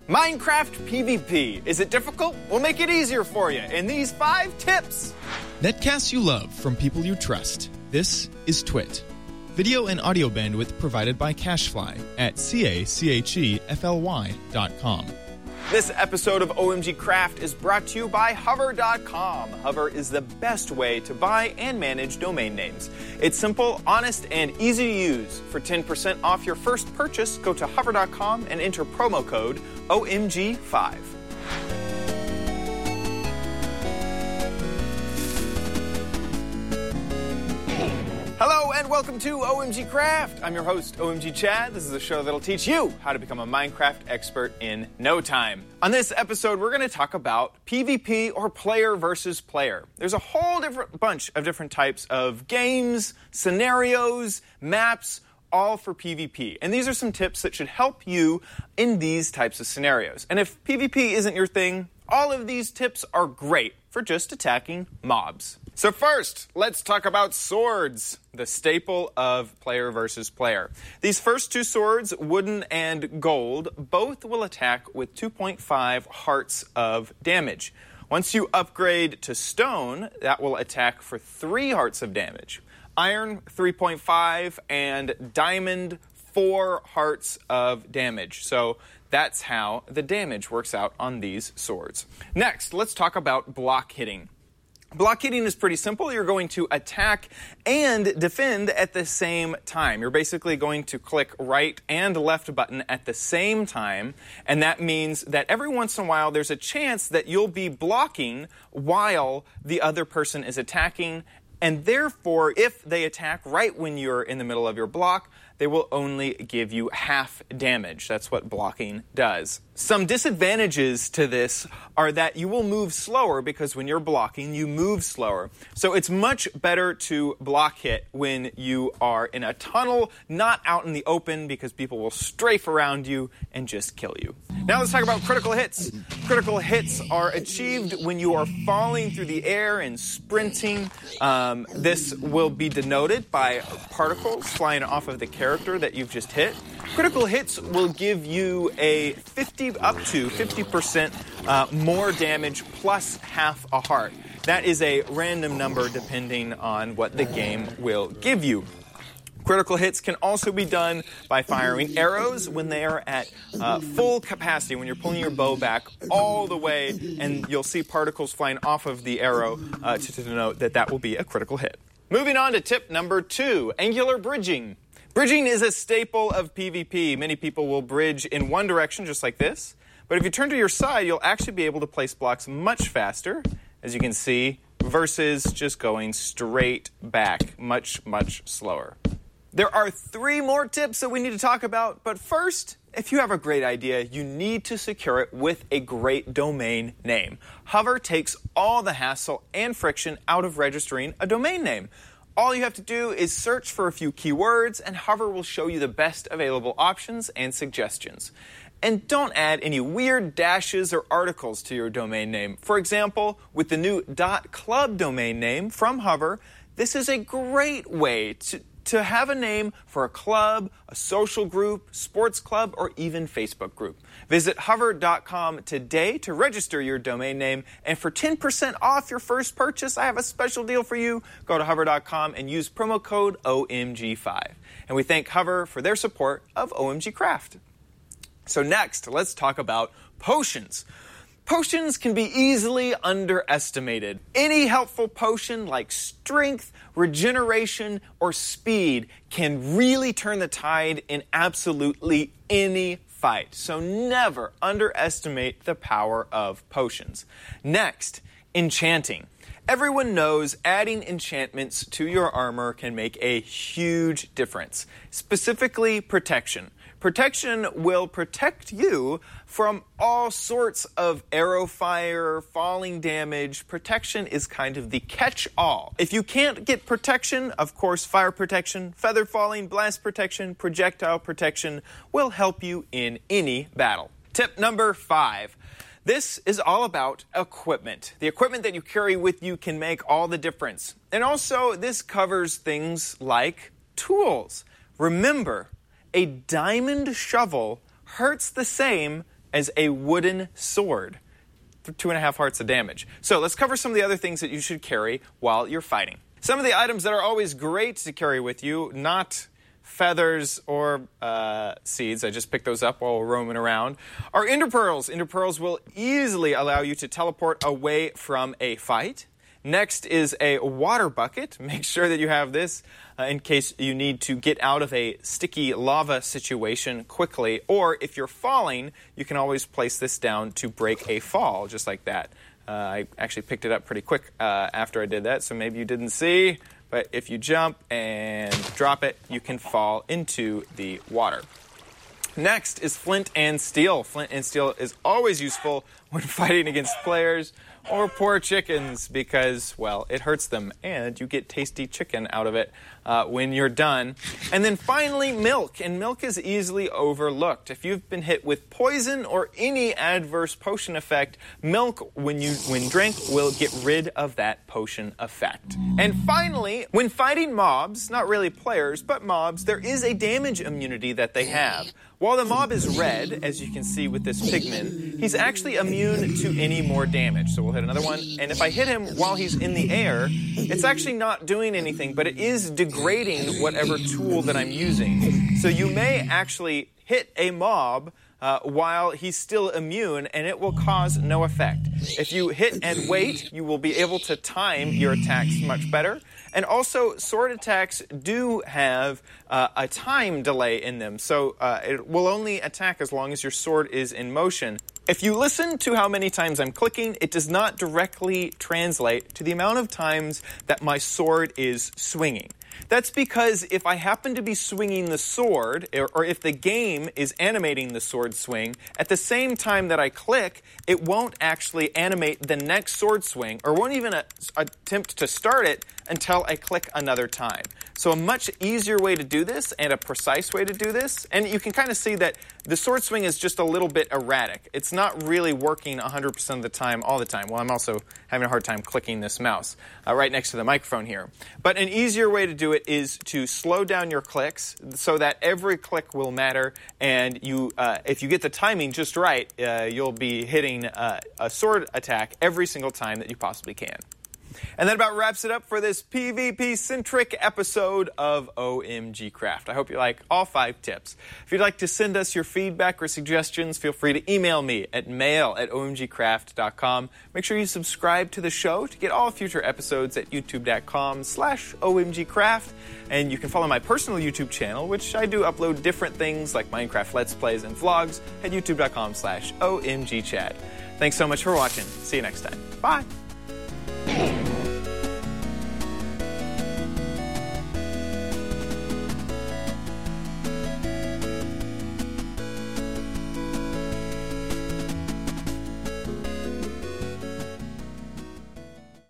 Minecraft PvP. Is it difficult? We'll make it easier for you in these 5 tips. Netcasts you love from people you trust. This is Twit. Video and audio bandwidth provided by Cashfly at CACHEFLY.com. This episode of OMG Craft is brought to you by Hover.com. Hover is the best way to buy and manage domain names. It's simple, honest, and easy to use. For 10% off your first purchase, go to Hover.com and enter promo code OMG5. Hello and welcome to OMG Craft. I'm your host, OMG Chad. This is a show that'll teach you how to become a Minecraft expert in no time. On this episode, we're going to talk about PvP, or player versus player. There's a whole bunch of different types of games, scenarios, maps, all for PvP. And these are some tips that should help you in these types of scenarios. And if PvP isn't your thing, all of these tips are great for just attacking mobs. So first, let's talk about swords, the staple of player versus player. These first 2 swords, wooden and gold, both will attack with 2.5 hearts of damage. Once you upgrade to stone, that will attack for 3 hearts of damage. Iron, 3.5, and diamond, 4 hearts of damage. So that's how the damage works out on these swords. Next, let's talk about block hitting. Block hitting is pretty simple. You're going to attack and defend at the same time. You're basically going to click right and left button at the same time, and that means that every once in a while there's a chance that you'll be blocking while the other person is attacking, and therefore, if they attack right when you're in the middle of your block, they will only give you half damage. That's what blocking does. Some disadvantages to this are that you will move slower because when you're blocking, you move slower. So it's much better to block hit when you are in a tunnel, not out in the open, because people will strafe around you and just kill you. Now let's talk about critical hits. Critical hits are achieved when you are falling through the air and sprinting. This will be denoted by particles flying off of the character that you've just hit. Critical hits will give you a up to 50% more damage plus half a heart. That is a random number depending on what the game will give you. Critical hits can also be done by firing arrows when they are at full capacity, when you're pulling your bow back all the way, and you'll see particles flying off of the arrow to denote that that will be a critical hit. Moving on to tip number 2, angular bridging. Bridging is a staple of PvP. Many people will bridge in one direction, just like this. But if you turn to your side, you'll actually be able to place blocks much faster, as you can see, versus just going straight back, much, much slower. There are 3 more tips that we need to talk about, but first, if you have a great idea, you need to secure it with a great domain name. Hover takes all the hassle and friction out of registering a domain name. All you have to do is search for a few keywords, and Hover will show you the best available options and suggestions. And don't add any weird dashes or articles to your domain name. For example, with the new .club domain name from Hover, this is a great way to have a name for a club, a social group, sports club, or even Facebook group. Visit hover.com today to register your domain name, and for 10% off your first purchase, I have a special deal for you. Go to hover.com and use promo code OMG5. And we thank Hover for their support of OMG Craft. So next, let's talk about potions. Potions can be easily underestimated. Any helpful potion like strength, regeneration, or speed can really turn the tide in absolutely any fight. So never underestimate the power of potions. Next, enchanting. Everyone knows adding enchantments to your armor can make a huge difference, specifically protection. Protection will protect you from all sorts of arrow fire, falling damage. Protection is kind of the catch-all. If you can't get protection, of course, fire protection, feather falling, blast protection, projectile protection will help you in any battle. Tip number 5. This is all about equipment. The equipment that you carry with you can make all the difference. And also, this covers things like tools. Remember, a diamond shovel hurts the same as a wooden sword for 2.5 hearts of damage. So let's cover some of the other things that you should carry while you're fighting. Some of the items that are always great to carry with you, not feathers or seeds, I just picked those up while roaming around, are Ender Pearls. Ender Pearls will easily allow you to teleport away from a fight. Next is a water bucket. Make sure that you have this in case you need to get out of a sticky lava situation quickly. Or if you're falling, you can always place this down to break a fall, just like that. I actually picked it up pretty quick after I did that, so maybe you didn't see. But if you jump and drop it, you can fall into the water. Next is Flint and Steel. Flint and Steel is always useful when fighting against players or poor chickens because, well, it hurts them and you get tasty chicken out of it when you're done. And then finally, milk. And milk is easily overlooked. If you've been hit with poison or any adverse potion effect, milk, when drank, will get rid of that potion effect. And finally, when fighting mobs, not really players, but mobs, there is a damage immunity that they have. While the mob is red, as you can see with this pigman, he's actually immune to any more damage. So we'll hit another one. And if I hit him while he's in the air, it's actually not doing anything, but it is degrading whatever tool that I'm using. So you may actually hit a mob while he's still immune, and it will cause no effect. If you hit and wait, you will be able to time your attacks much better. And also, sword attacks do have a time delay in them, so it will only attack as long as your sword is in motion. If you listen to how many times I'm clicking, it does not directly translate to the amount of times that my sword is swinging. That's because if I happen to be swinging the sword, or if the game is animating the sword swing, at the same time that I click, it won't actually animate the next sword swing, or won't even attempt to start it until I click another time. So a much easier way to do this, and a precise way to do this, and you can kind of see that the sword swing is just a little bit erratic. It's not really working 100% of the time, all the time. Well, I'm also having a hard time clicking this mouse right next to the microphone here. But an easier way to do it is to slow down your clicks so that every click will matter, and you, if you get the timing just right, you'll be hitting a sword attack every single time that you possibly can. And that about wraps it up for this PvP-centric episode of OMG Craft. I hope you like all 5 tips. If you'd like to send us your feedback or suggestions, feel free to email me at mail@omgcraft.com. Make sure you subscribe to the show to get all future episodes at youtube.com/omgcraft. And you can follow my personal YouTube channel, which I do upload different things like Minecraft Let's Plays and vlogs at youtube.com/omgchad. Thanks so much for watching. See you next time. Bye.